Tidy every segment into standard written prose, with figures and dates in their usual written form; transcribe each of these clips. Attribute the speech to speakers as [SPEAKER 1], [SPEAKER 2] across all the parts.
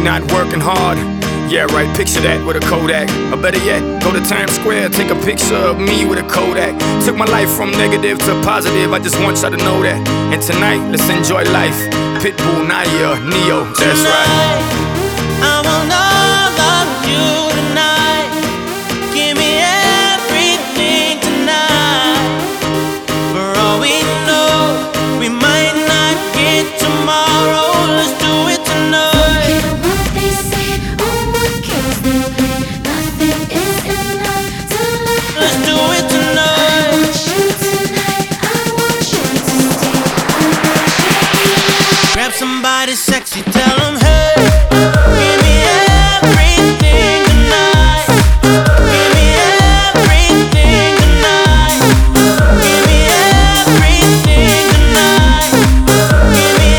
[SPEAKER 1] not working hard. Yeah, right, picture that with a Kodak. Or better yet, go to Times Square, take a picture of me with a Kodak. Took my life from negative to positive, I just want y'all to know that. And tonight, let's enjoy life. Pitbull, Naya, Neo, that's right.
[SPEAKER 2] I want all of you tonight. Give me everything tonight. For all we know, we might not get tomorrow. Let's do it tonight.
[SPEAKER 3] What they say, oh, what kills them pain. Nothing is enough to let.
[SPEAKER 2] Let's do it tonight.
[SPEAKER 3] I want you tonight. I want you to stay. I want you.
[SPEAKER 2] Grab somebody sexy, tell them hey. Give me everything tonight. Give me everything tonight. Give me everything tonight. Give me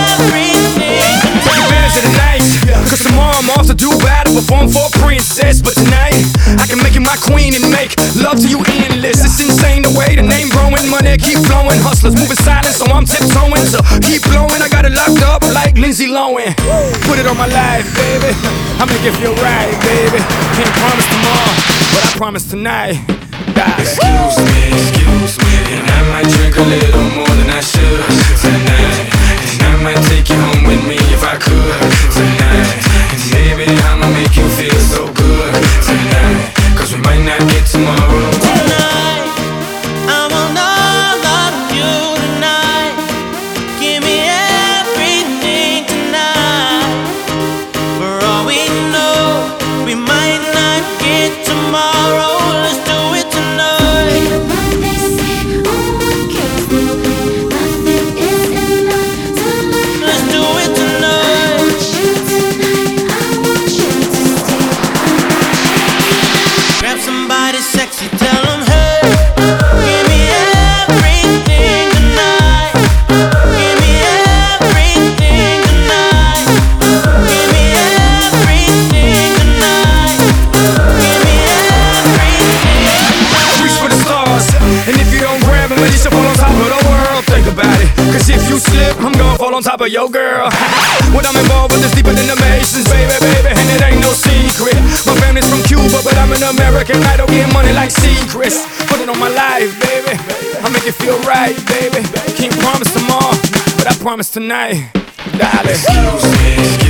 [SPEAKER 2] everything tonight.
[SPEAKER 1] Take advantage of the night, cause tomorrow I'm off to do battle, perform for a princess. But tonight, I can make you my queen and make love to you endless. It's insane the way the name growing, money keep flowing. Hustlers moving silent, so I'm tiptoeing. So keep blowing, I got it locked up like Lindsay Lohan. Put it on my life, baby, I make it feel right, baby. Can't promise tomorrow, but I promise tonight.
[SPEAKER 4] Excuse me, and I might drink a little more than I should tonight. And I might take you home with me if I could tonight. And baby, I'ma make you feel so good tonight. Cause we might not get tomorrow.
[SPEAKER 2] Tonight, I want all of you tonight. Give me everything tonight. For all we know, we might not get tomorrow. Let's do it tonight.
[SPEAKER 3] What they say, oh, what kills them pain. Nothing is enough to let.
[SPEAKER 2] Let's do it
[SPEAKER 3] I
[SPEAKER 2] tonight.
[SPEAKER 3] want you tonight. I want you to stay. I want you.
[SPEAKER 2] Grab somebody sexy, tell them hey. Give me everything tonight. Give me everything tonight. Give me everything tonight. Give me everything.
[SPEAKER 1] Reach for the stars, and if you don't grab them, you should fall on top of the world. Think about it, cause if you slip, I'm gonna fall on top of your girl. When I'm involved with this deeper than the Masons, baby, and it ain't no secret. My family's from Cuba, but I'm an American idol, getting money like secrets. Put it on my life, baby, I make it feel right, baby. Can't promise tomorrow, but I promise tonight, darling.
[SPEAKER 4] Excuse me,